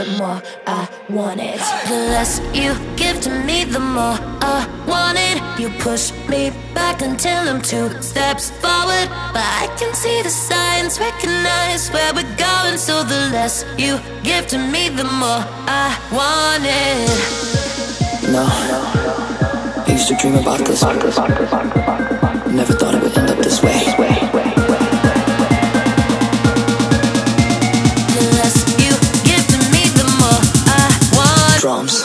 the more I want it. The less you give to me, the more I want it. You push me back until I'm 2 steps forward, but I can see the signs, recognize where we're going. So the less you give to me, the more I want it. No, I used to dream about this. Never thought it would end up this way. The less you give to me, the more I want. Drums.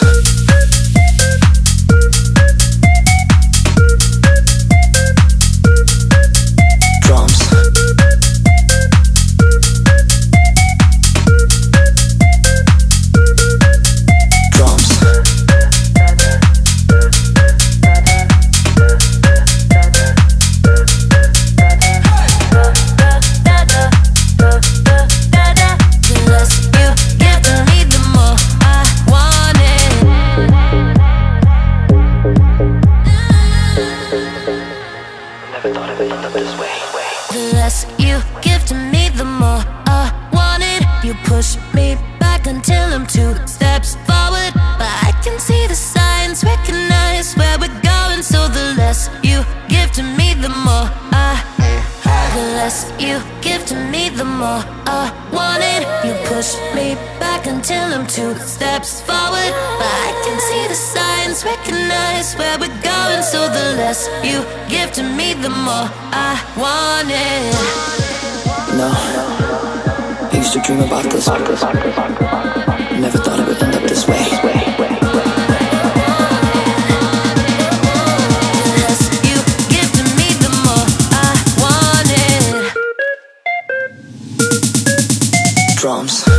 The less you give to me, the more I want it. You push me back until I'm 2 steps forward, but I can see the signs, recognize where we're going. So the less you give to me, the more I. The less you give to me, the more I want it. You push me back until I'm 2 steps forward, but I can see the signs, recognize where we're going. So the less you give to me, the more I want it. No, I used to dream about this. Never thought it would end up this way. Drums.